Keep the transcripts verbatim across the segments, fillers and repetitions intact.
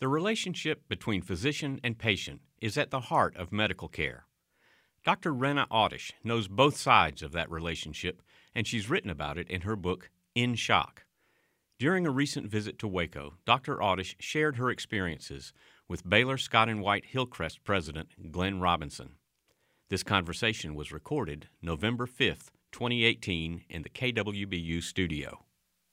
The relationship between physician and patient is at the heart of medical care. Doctor Rena Awdish knows both sides of that relationship, and she's written about it in her book, In Shock. During a recent visit to Waco, Doctor Awdish shared her experiences with Baylor Scott and White Hillcrest president Glenn Robinson. This conversation was recorded November fifth, twenty eighteen, in the K W B U studio.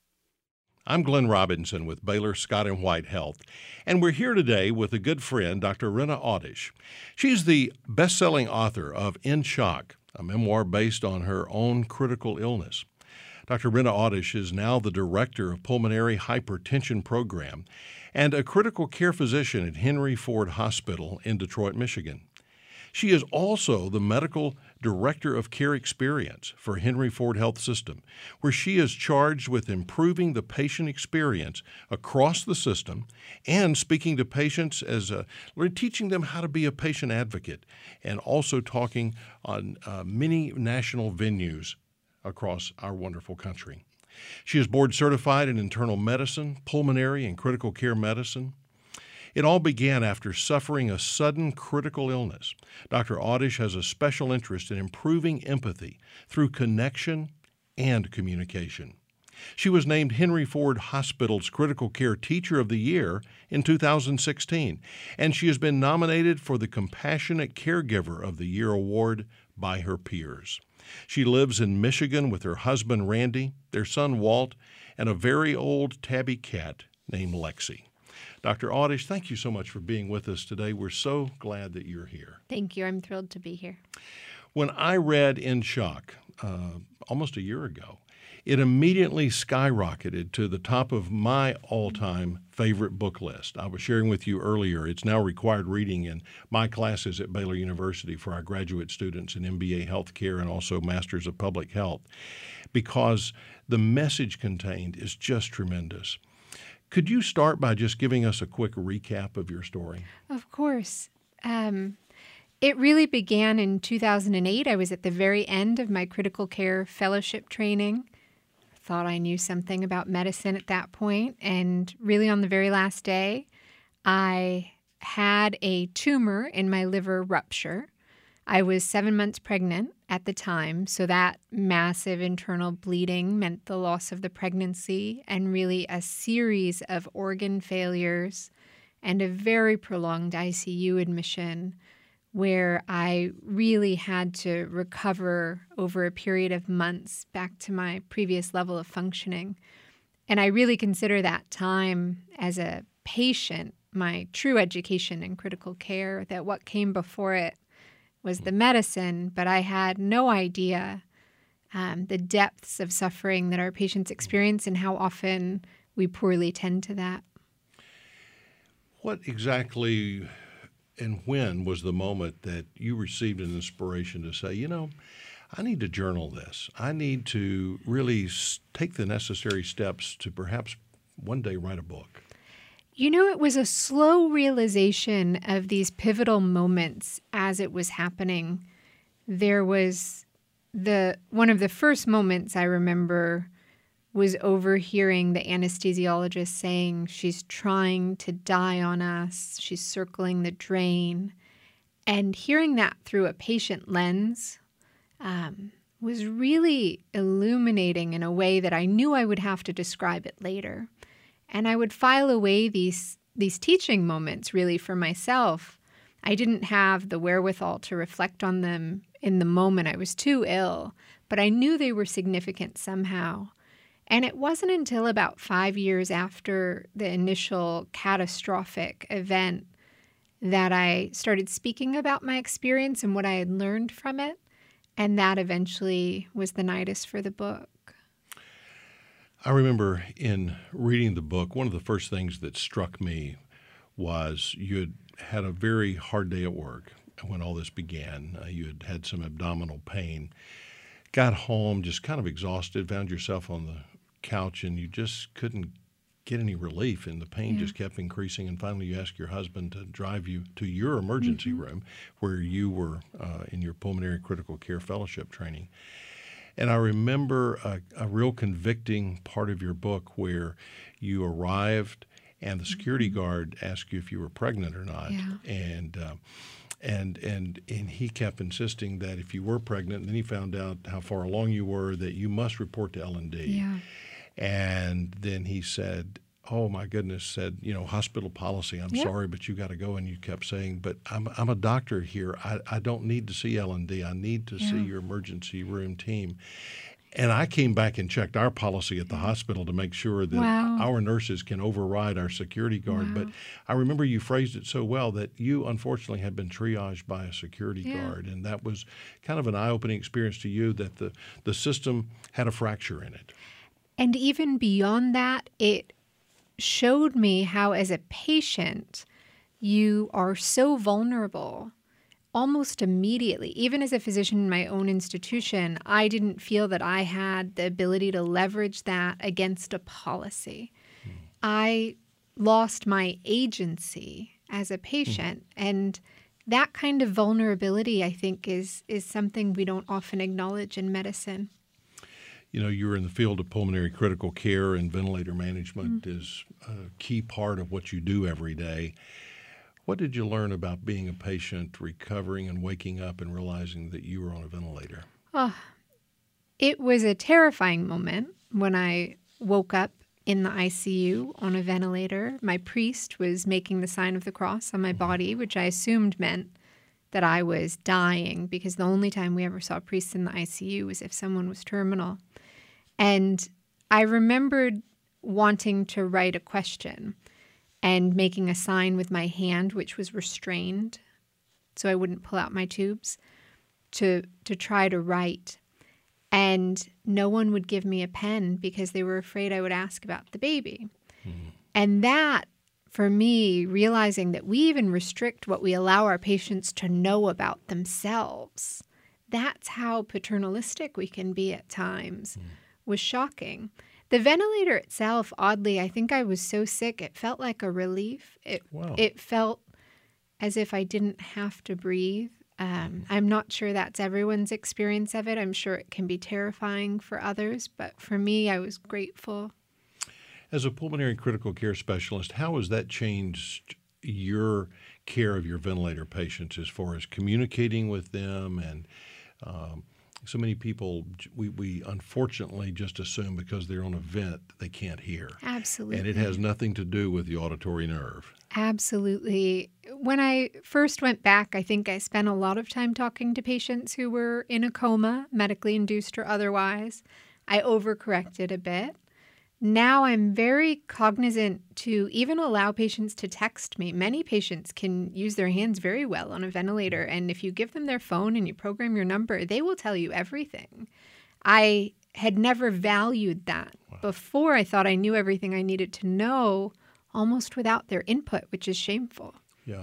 I'm Glenn Robinson with Baylor Scott and White Health, and we're here today with a good friend, Doctor Rena Awdish. She's the best-selling author of In Shock, a memoir based on her own critical illness. Doctor Rena Awdish is now the director of Pulmonary Hypertension Program and a critical care physician at Henry Ford Hospital in Detroit, Michigan. She is also the medical director of care experience for Henry Ford Health System, where she is charged with improving the patient experience across the system and speaking to patients as a, teaching them how to be a patient advocate, and also talking on uh, many national venues across our wonderful country. She is board certified in internal medicine, pulmonary, and critical care medicine. It all began after suffering a sudden critical illness. Doctor Awdish has a special interest in improving empathy through connection and communication. She was named Henry Ford Hospital's Critical Care Teacher of the Year in two thousand sixteen, and she has been nominated for the Compassionate Caregiver of the Year award by her peers. She lives in Michigan with her husband Randy, their son Walt, and a very old tabby cat named Lexi. Doctor Awdish, thank you so much for being with us today. We're so glad that you're here. Thank you. I'm thrilled to be here. When I read In Shock uh, almost a year ago, it immediately skyrocketed to the top of my all-time favorite book list. I was sharing with you earlier, it's now required reading in my classes at Baylor University for our graduate students in M B A Healthcare and also Masters of Public Health, because the message contained is just tremendous. Could you start by just giving us a quick recap of your story? Of course. Um, it really began in two thousand eight. I was at the very end of my critical care fellowship training. Thought I knew something about medicine at that point, and really on the very last day, I had a tumor in my liver rupture. I was seven months pregnant at the time, so that massive internal bleeding meant the loss of the pregnancy and really a series of organ failures and a very prolonged I C U admission where I really had to recover over a period of months back to my previous level of functioning. And I really consider that time as a patient my true education in critical care, that what came before it was the medicine, but I had no idea um, the depths of suffering that our patients experience and how often we poorly tend to that. What exactly and when was the moment that you received an inspiration to say, you know, I need to journal this. I need to really take the necessary steps to perhaps one day write a book? You know, it was a slow realization of these pivotal moments as it was happening. There was the one of the first moments I remember was overhearing the anesthesiologist saying, she's trying to die on us, she's circling the drain. And hearing that through a patient lens um, was really illuminating in a way that I knew I would have to describe it later. And I would file away these these teaching moments really for myself. I didn't have the wherewithal to reflect on them in the moment. I was too ill, but I knew they were significant somehow. And it wasn't until about five years after the initial catastrophic event that I started speaking about my experience and what I had learned from it. And that eventually was the nidus for the book. I remember in reading the book, one of the first things that struck me was you had had a very hard day at work when all this began. Uh, you had had some abdominal pain, got home just kind of exhausted, found yourself on the couch, and you just couldn't get any relief, and the pain yeah. just kept increasing. And finally you asked your husband to drive you to your emergency mm-hmm. room where you were uh, in your pulmonary critical care fellowship training. And I remember a, a real convicting part of your book where you arrived and the security guard asked you if you were pregnant or not. Yeah. And uh, and and and he kept insisting that if you were pregnant, and then he found out how far along you were, that you must report to L and D. Yeah. And then he said, oh, my goodness, said, you know, hospital policy, I'm Yeah. sorry, but you got to go. And you kept saying, but I'm I'm a doctor here. I, I don't need to see L and D. I need to Yeah. see your emergency room team. And I came back and checked our policy at the hospital to make sure that Wow. our nurses can override our security guard. Wow. But I remember you phrased it so well that you unfortunately had been triaged by a security Yeah. guard. And that was kind of an eye-opening experience to you that the, the system had a fracture in it. And even beyond that, it showed me how, as a patient, you are so vulnerable almost immediately. Even as a physician in my own institution, I didn't feel that I had the ability to leverage that against a policy. Mm. I lost my agency as a patient, mm. and that kind of vulnerability, I think, is is something we don't often acknowledge in medicine. You know, you're in the field of pulmonary critical care, and ventilator management Mm. is a key part of what you do every day. What did you learn about being a patient, recovering and waking up and realizing that you were on a ventilator? Oh, it was a terrifying moment when I woke up in the I C U on a ventilator. My priest was making the sign of the cross on my body, which I assumed meant that I was dying, because the only time we ever saw priests in the I C U was if someone was terminal. And I remembered wanting to write a question and making a sign with my hand, which was restrained so I wouldn't pull out my tubes, to to try to write. And no one would give me a pen because they were afraid I would ask about the baby. Mm-hmm. And that, for me, realizing that we even restrict what we allow our patients to know about themselves, that's how paternalistic we can be at times, mm. was shocking. The ventilator itself, oddly, I think I was so sick, it felt like a relief. It, wow. it felt as if I didn't have to breathe. Um, I'm not sure that's everyone's experience of it. I'm sure it can be terrifying for others, but for me, I was grateful. As a pulmonary critical care specialist, how has that changed your care of your ventilator patients as far as communicating with them? And um, so many people, we, we unfortunately just assume because they're on a vent, they can't hear. Absolutely. And it has nothing to do with the auditory nerve. Absolutely. When I first went back, I think I spent a lot of time talking to patients who were in a coma, medically induced or otherwise. I overcorrected a bit. Now I'm very cognizant to even allow patients to text me. Many patients can use their hands very well on a ventilator, and if you give them their phone and you program your number, they will tell you everything. I had never valued that. Wow. Before, I thought I knew everything I needed to know, almost without their input, which is shameful. Yeah.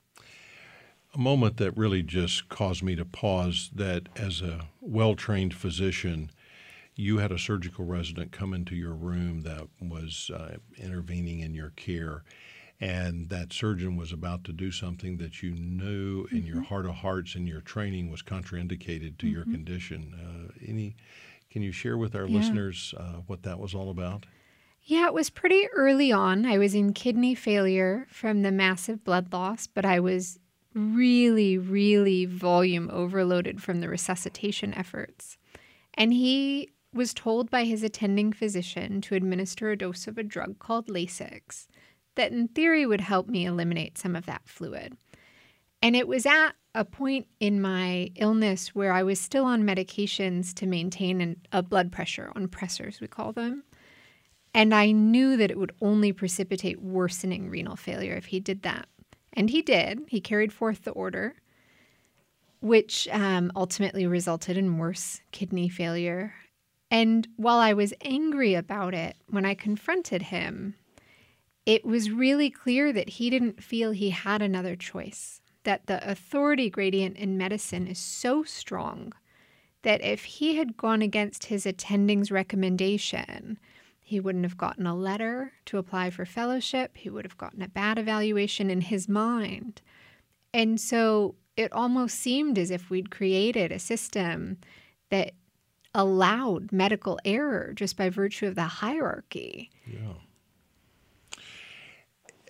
A moment that really just caused me to pause, that as a well-trained physician, you had a surgical resident come into your room that was uh, intervening in your care, and that surgeon was about to do something that you knew in mm-hmm. your heart of hearts and your training was contraindicated to mm-hmm. your condition. Uh, any, can you share with our yeah. listeners uh, what that was all about? Yeah, it was pretty early on. I was in kidney failure from the massive blood loss, but I was really, really volume overloaded from the resuscitation efforts. And he was told by his attending physician to administer a dose of a drug called Lasix that in theory would help me eliminate some of that fluid. And it was at a point in my illness where I was still on medications to maintain an, a blood pressure, on pressors we call them. And I knew that it would only precipitate worsening renal failure if he did that. And he did. He carried forth the order, which um, ultimately resulted in worse kidney failure. And while I was angry about it, when I confronted him, it was really clear that he didn't feel he had another choice, that the authority gradient in medicine is so strong that if he had gone against his attending's recommendation, he wouldn't have gotten a letter to apply for fellowship. He would have gotten a bad evaluation in his mind. And so it almost seemed as if we'd created a system that allowed medical error just by virtue of the hierarchy. Yeah.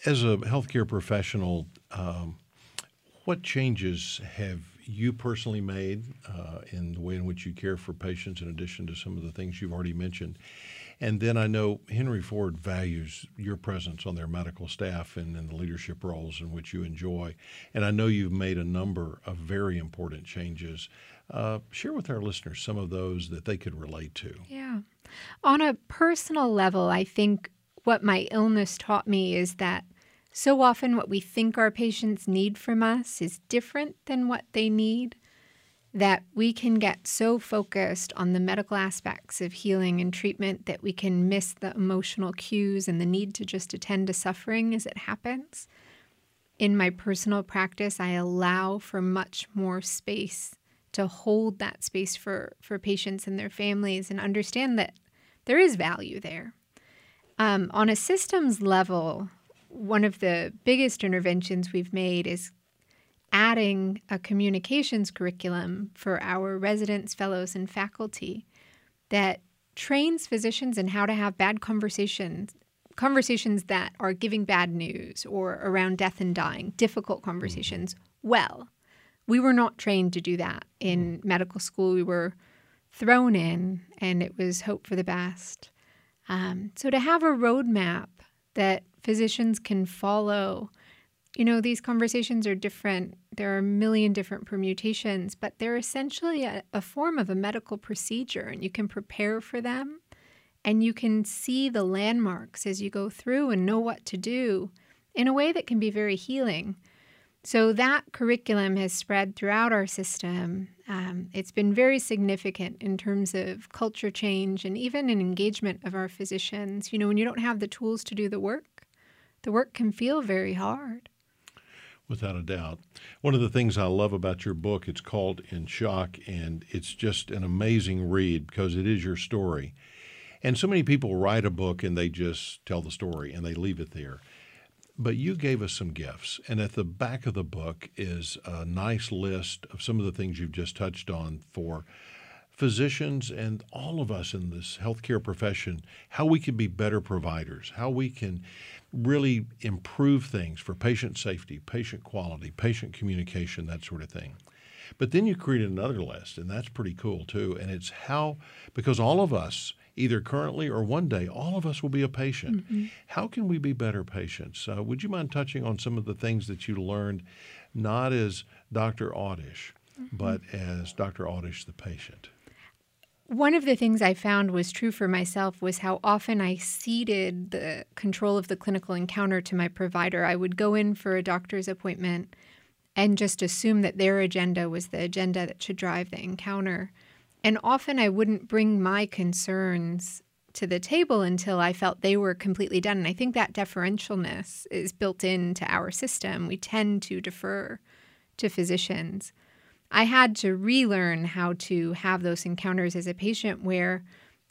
As a healthcare professional, um, what changes have you personally made uh, in the way in which you care for patients, in addition to some of the things you've already mentioned? And then I know Henry Ford values your presence on their medical staff and in the leadership roles in which you enjoy. And I know you've made a number of very important changes. Uh, share with our listeners some of those that they could relate to. Yeah. On a personal level, I think what my illness taught me is that so often what we think our patients need from us is different than what they need, that we can get so focused on the medical aspects of healing and treatment that we can miss the emotional cues and the need to just attend to suffering as it happens. In my personal practice, I allow for much more space to hold that space for, for patients and their families and understand that there is value there. Um, on a systems level, one of the biggest interventions we've made is adding a communications curriculum for our residents, fellows, and faculty that trains physicians in how to have bad conversations, conversations that are giving bad news or around death and dying, difficult conversations, well. We were not trained to do that in medical school. We were thrown in, and it was hope for the best. Um, so to have a roadmap that physicians can follow, you know, these conversations are different. There are a million different permutations, but they're essentially a, a form of a medical procedure, and you can prepare for them, and you can see the landmarks as you go through and know what to do in a way that can be very healing. So that curriculum has spread throughout our system. Um, it's been very significant in terms of culture change and even in engagement of our physicians. You know, when you don't have the tools to do the work, the work can feel very hard. Without a doubt. One of the things I love about your book, it's called In Shock, and it's just an amazing read because it is your story. And so many people write a book and they just tell the story and they leave it there. But you gave us some gifts, and at the back of the book is a nice list of some of the things you've just touched on for physicians and all of us in this healthcare profession, how we can be better providers, how we can really improve things for patient safety, patient quality, patient communication, that sort of thing. But then you created another list, and that's pretty cool too, and it's how, because all of us, either currently or one day, all of us will be a patient. Mm-hmm. How can we be better patients? Uh, would you mind touching on some of the things that you learned, not as Doctor Awdish, mm-hmm. but as Doctor Awdish, the patient? One of the things I found was true for myself was how often I ceded the control of the clinical encounter to my provider. I would go in for a doctor's appointment and just assume that their agenda was the agenda that should drive the encounter. And often I wouldn't bring my concerns to the table until I felt they were completely done. And I think that deferentialness is built into our system. We tend to defer to physicians. I had to relearn how to have those encounters as a patient where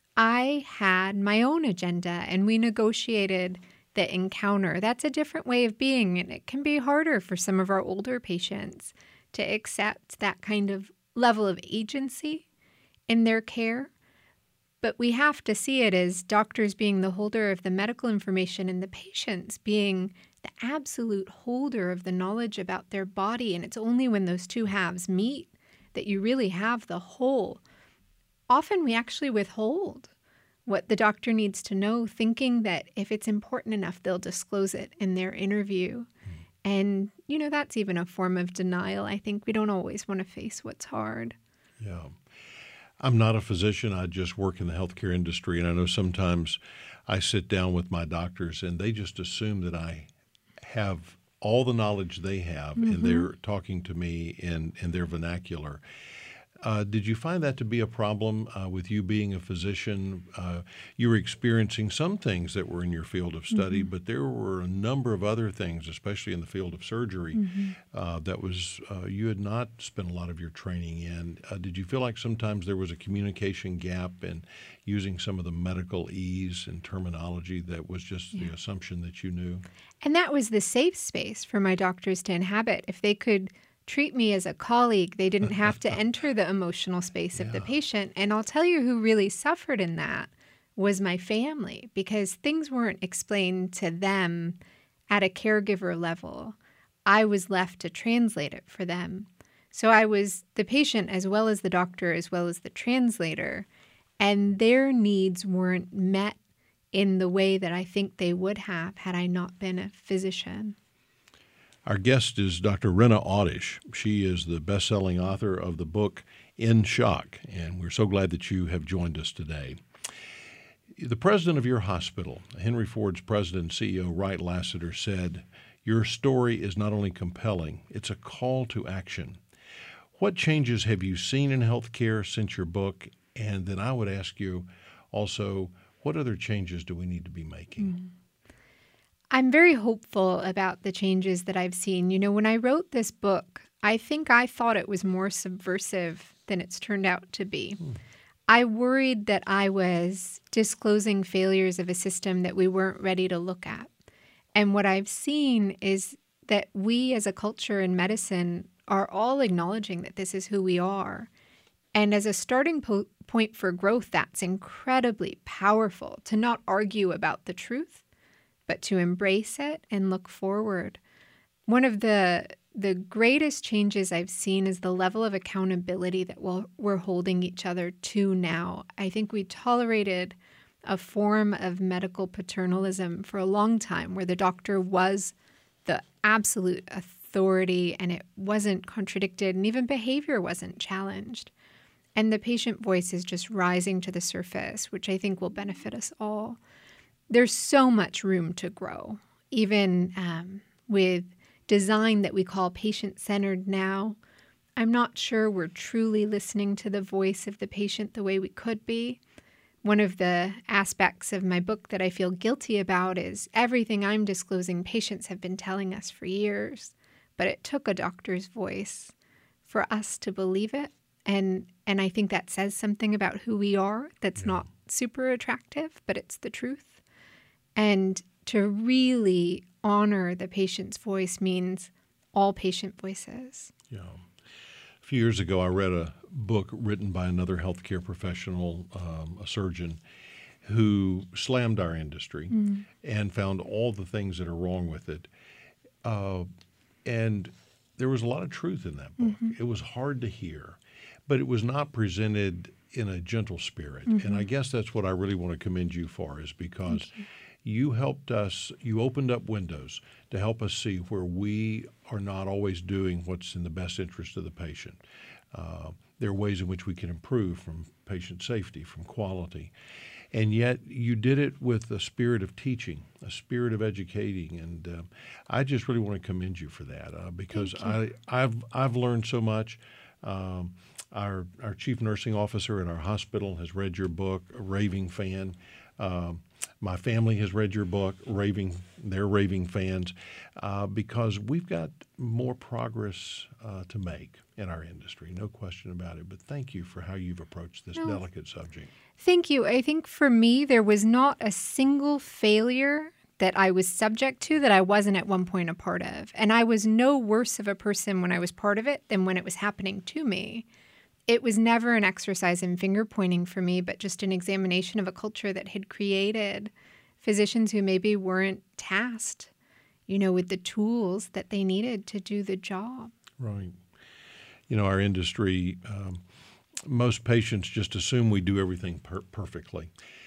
I had my own agenda and we negotiated the encounter. That's a different way of being, and it can be harder for some of our older patients to accept that kind of level of agency in their care. But we have to see it as doctors being the holder of the medical information and the patients being the absolute holder of the knowledge about their body. And it's only when those two halves meet that you really have the whole. Often we actually withhold what the doctor needs to know, thinking that if it's important enough, they'll disclose it in their interview. And, you know, that's even a form of denial. I think we don't always want to face what's hard. Yeah. I'm not a physician. I just work in the healthcare industry, and I know sometimes I sit down with my doctors and they just assume that I have all the knowledge they have, mm-hmm. and they're talking to me in, in their vernacular. Uh, did you find that to be a problem uh, with you being a physician? Uh, you were experiencing some things that were in your field of study, mm-hmm. but there were a number of other things, especially in the field of surgery, mm-hmm. uh, that was uh, you had not spent a lot of your training in. Uh, did you feel like sometimes there was a communication gap in using some of the medical ease and terminology that was just yeah. the assumption that you knew? And that was the safe space for my doctors to inhabit. If they could treat me as a colleague, they didn't have to enter the emotional space yeah. of the patient. And I'll tell you who really suffered in that was my family, because things weren't explained to them at a caregiver level, I was left to translate it for them. So I was the patient as well as the doctor as well as the translator, and their needs weren't met in the way that I think they would have had I not been a physician. Our guest is Doctor Rena Awdish. She is the best-selling author of the book In Shock, and we're so glad that you have joined us today. The president of your hospital, Henry Ford's president and C E O, Wright Lassiter, said, "Your story is not only compelling, it's a call to action." What changes have you seen in healthcare since your book? And then I would ask you also, what other changes do we need to be making? Mm. I'm very hopeful about the changes that I've seen. You know, when I wrote this book, I think I thought it was more subversive than it's turned out to be. Mm. I worried that I was disclosing failures of a system that we weren't ready to look at. And what I've seen is that we as a culture in medicine are all acknowledging that this is who we are. And as a starting po- point for growth, that's incredibly powerful, to not argue about the truth, but to embrace it and look forward. One of the the greatest changes I've seen is the level of accountability that we'll, we're holding each other to now. I think we tolerated a form of medical paternalism for a long time where the doctor was the absolute authority and it wasn't contradicted and even behavior wasn't challenged. And the patient voice is just rising to the surface, which I think will benefit us all. There's so much room to grow, even um, with design that we call patient-centered now. I'm not sure we're truly listening to the voice of the patient the way we could be. One of the aspects of my book that I feel guilty about is everything I'm disclosing patients have been telling us for years, but it took a doctor's voice for us to believe it. And and I think that says something about who we are that's yeah. not super attractive, but it's the truth. And to really honor the patient's voice means all patient voices. Yeah. A few years ago, I read a book written by another healthcare professional, um, a surgeon, who slammed our industry mm. and found all the things that are wrong with it. Uh, and there was a lot of truth in that book. Mm-hmm. It was hard to hear, but it was not presented in a gentle spirit. Mm-hmm. And I guess that's what I really want to commend you for, is because you. you helped us, you opened up windows to help us see where we are not always doing what's in the best interest of the patient. Uh, there are ways in which we can improve, from patient safety, from quality. And yet you did it with a spirit of teaching, a spirit of educating. And uh, I just really want to commend you for that uh, because I, I've, I've learned so much. Um, our, our chief nursing officer in our hospital has read your book, a raving fan. Um, my family has read your book, raving, they're raving fans, uh, because we've got more progress uh, to make in our industry, no question about it. But thank you for how you've approached this no. delicate subject. Thank you. I think for me, there was not a single failure that I was subject to that I wasn't at one point a part of. And I was no worse of a person when I was part of it than when it was happening to me. It was never an exercise in finger pointing for me, but just an examination of a culture that had created physicians who maybe weren't tasked, you know, with the tools that they needed to do the job. Right. You know, our industry, um, most patients just assume we do everything per- perfectly.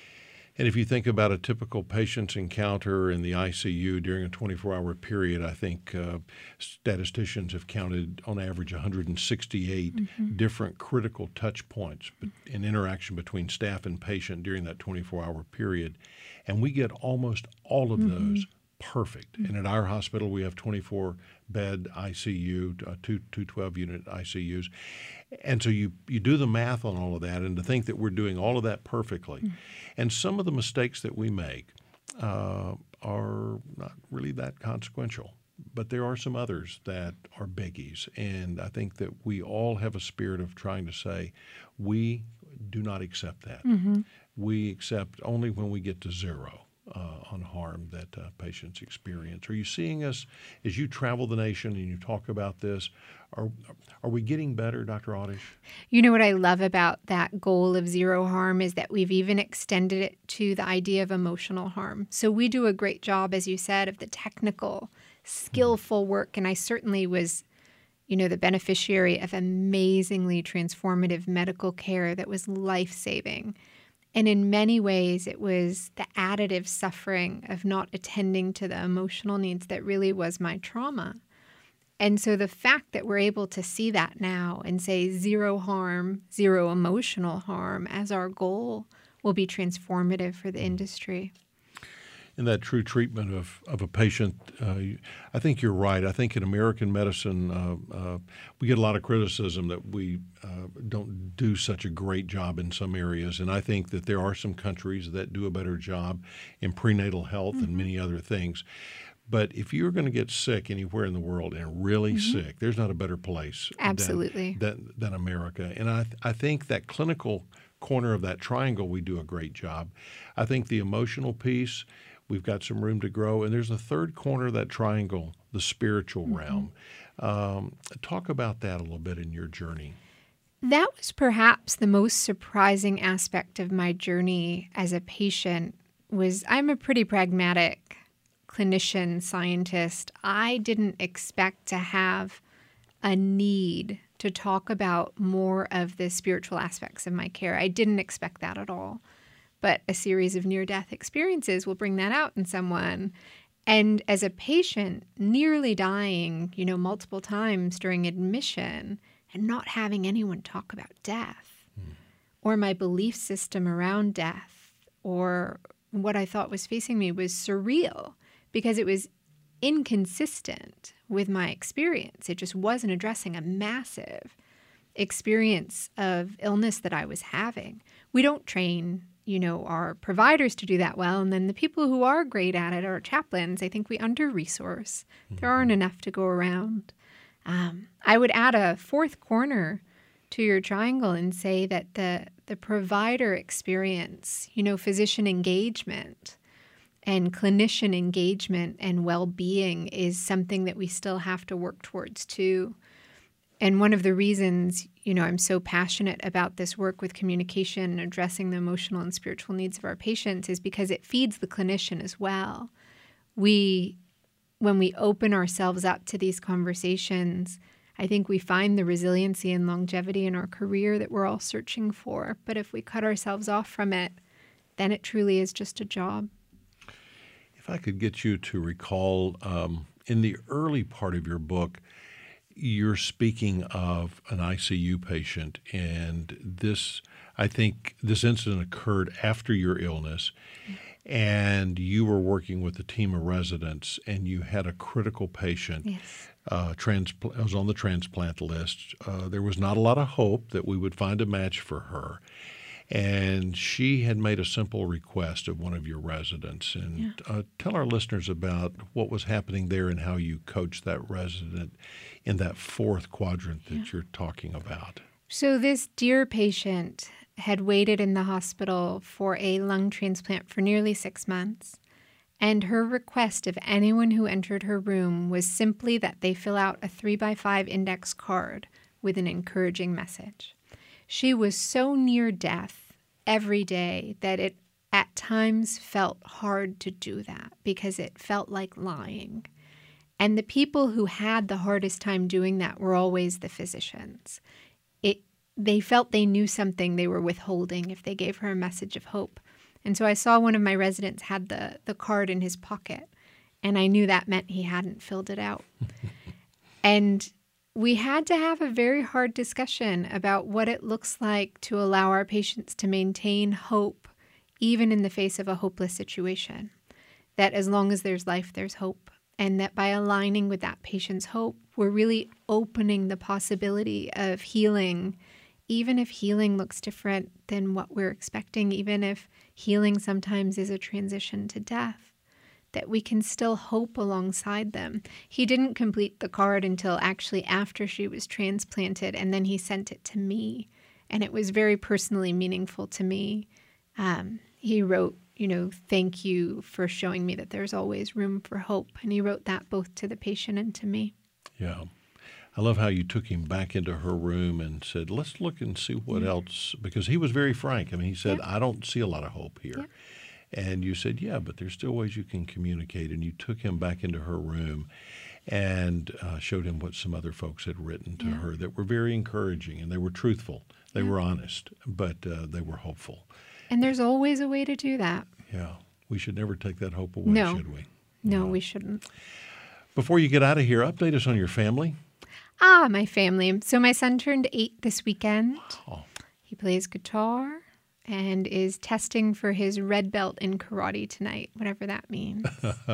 And if you think about a typical patient's encounter in the I C U during a twenty-four hour period, I think uh, statisticians have counted on average one hundred sixty-eight mm-hmm. different critical touch points in interaction between staff and patient during that twenty-four hour period. And we get almost all of mm-hmm. those perfect. Mm-hmm. And at our hospital, we have twenty-four bed I C U, uh, two, two twelve unit I C Us. And so you, you do the math on all of that, and to think that we're doing all of that perfectly. Mm-hmm. And some of the mistakes that we make uh, are not really that consequential, but there are some others that are biggies. And I think that we all have a spirit of trying to say, we do not accept that. Mm-hmm. We accept only when we get to zero. uh, on harm that uh, patients experience. Are you seeing us as you travel the nation and you talk about this? Are are we getting better, Doctor Oddish? You know what I love about that goal of zero harm is that we've even extended it to the idea of emotional harm. So we do a great job, as you said, of the technical, skillful work. And I certainly was, you know, the beneficiary of amazingly transformative medical care that was life-saving. And in many ways, it was the additive suffering of not attending to the emotional needs that really was my trauma. And so the fact that we're able to see that now and say zero harm, zero emotional harm as our goal will be transformative for the industry. In that true treatment of, of a patient, uh, I think you're right. I think in American medicine, uh, uh, we get a lot of criticism that we uh, don't do such a great job in some areas. And I think that there are some countries that do a better job in prenatal health mm-hmm. and many other things. But if you're going to get sick anywhere in the world and really mm-hmm. sick, there's not a better place Absolutely. Than, than, than America. And I, I think that clinical corner of that triangle, we do a great job. I think the emotional piece, we've got some room to grow. And there's a third corner of that triangle, the spiritual mm-hmm. realm. Um, talk about that a little bit in your journey. That was perhaps the most surprising aspect of my journey as a patient was I'm a pretty pragmatic clinician, scientist. I didn't expect to have a need to talk about more of the spiritual aspects of my care. I didn't expect that at all. But a series of near-death experiences will bring that out in someone. And as a patient, nearly dying, you know, multiple times during admission and not having anyone talk about death mm. or my belief system around death or what I thought was facing me was surreal because it was inconsistent with my experience. It just wasn't addressing a massive experience of illness that I was having. We don't train you know, our providers to do that well. And then the people who are great at it are chaplains. I think we under-resource. Mm-hmm. There aren't enough to go around. Um, I would add a fourth corner to your triangle and say that the the provider experience, you know, physician engagement and clinician engagement and well-being is something that we still have to work towards too. And one of the reasons, you know, I'm so passionate about this work with communication and addressing the emotional and spiritual needs of our patients is because it feeds the clinician as well. We, when we open ourselves up to these conversations, I think we find the resiliency and longevity in our career that we're all searching for. But if we cut ourselves off from it, then it truly is just a job. If I could get you to recall, um, in the early part of your book, you're speaking of an I C U patient, and this, I think this incident occurred after your illness, and you were working with a team of residents, and you had a critical patient. Yes. Uh, transpl- was on the transplant list. Uh, there was not a lot of hope that we would find a match for her. And she had made a simple request of one of your residents. And yeah. uh, tell our listeners about what was happening there and how you coached that resident in that fourth quadrant that yeah. you're talking about. So this dear patient had waited in the hospital for a lung transplant for nearly six months. And her request of anyone who entered her room was simply that they fill out a three by five index card with an encouraging message. She was so near death every day that it at times felt hard to do that because it felt like lying. And the people who had the hardest time doing that were always the physicians. It, they felt they knew something they were withholding if they gave her a message of hope. And so I saw one of my residents had the, the card in his pocket, and I knew that meant he hadn't filled it out. And we had to have a very hard discussion about what it looks like to allow our patients to maintain hope, even in the face of a hopeless situation. That as long as there's life, there's hope. And that by aligning with that patient's hope, we're really opening the possibility of healing, even if healing looks different than what we're expecting, even if healing sometimes is a transition to death, that we can still hope alongside them. He didn't complete the card until actually after she was transplanted, and then he sent it to me, and it was very personally meaningful to me. Um, he wrote, you know, thank you for showing me that there's always room for hope. And he wrote that both to the patient and to me. Yeah. I love how you took him back into her room and said, let's look and see what yeah. else, because he was very frank. I mean, he said, yeah. I don't see a lot of hope here. Yeah. And you said, yeah, but there's still ways you can communicate. And you took him back into her room and uh, showed him what some other folks had written to yeah. her that were very encouraging, and they were truthful. They yeah. were honest, but uh, they were hopeful. And there's always a way to do that. Yeah. We should never take that hope away, no. should we? No, no, we shouldn't. Before you get out of here, update us on your family. Ah, my family. So my son turned eight this weekend. Wow. He plays guitar and is testing for his red belt in karate tonight, whatever that means.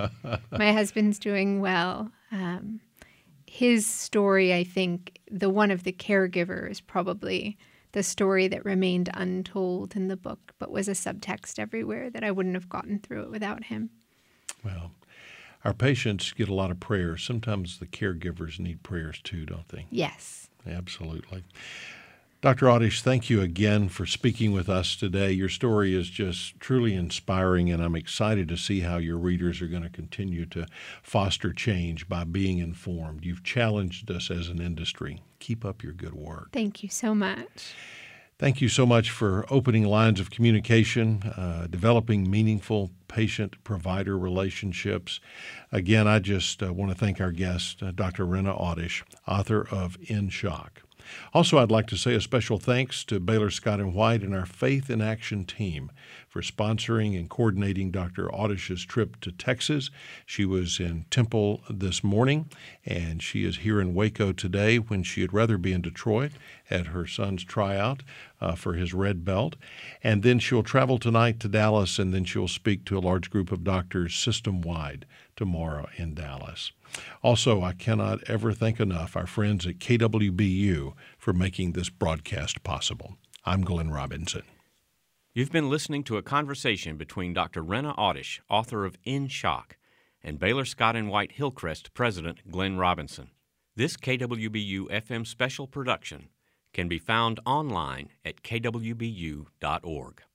My husband's doing well. Um, his story, I think, the one of the caregivers, probably the story that remained untold in the book, but was a subtext everywhere that I wouldn't have gotten through it without him. Well, our patients get a lot of prayers. Sometimes the caregivers need prayers too, don't they? Yes. Absolutely. Doctor Awdish, thank you again for speaking with us today. Your story is just truly inspiring, and I'm excited to see how your readers are going to continue to foster change by being informed. You've challenged us as an industry. Keep up your good work. Thank you so much. Thank you so much for opening lines of communication, uh, developing meaningful patient-provider relationships. Again, I just uh, want to thank our guest, uh, Doctor Rena Awdish, author of In Shock. Also, I'd like to say a special thanks to Baylor Scott and White and our Faith in Action team for sponsoring and coordinating Doctor Awdish's trip to Texas. She was in Temple this morning, and she is here in Waco today when she'd rather be in Detroit at her son's tryout uh, for his red belt. And then she'll travel tonight to Dallas, and then she'll speak to a large group of doctors system-wide tomorrow in Dallas. Also, I cannot ever thank enough our friends at K W B U for making this broadcast possible. I'm Glenn Robinson. You've been listening to a conversation between Doctor Rena Awdish, author of In Shock, and Baylor Scott and White Hillcrest President Glenn Robinson. This K W B U F M special production can be found online at k w b u dot org.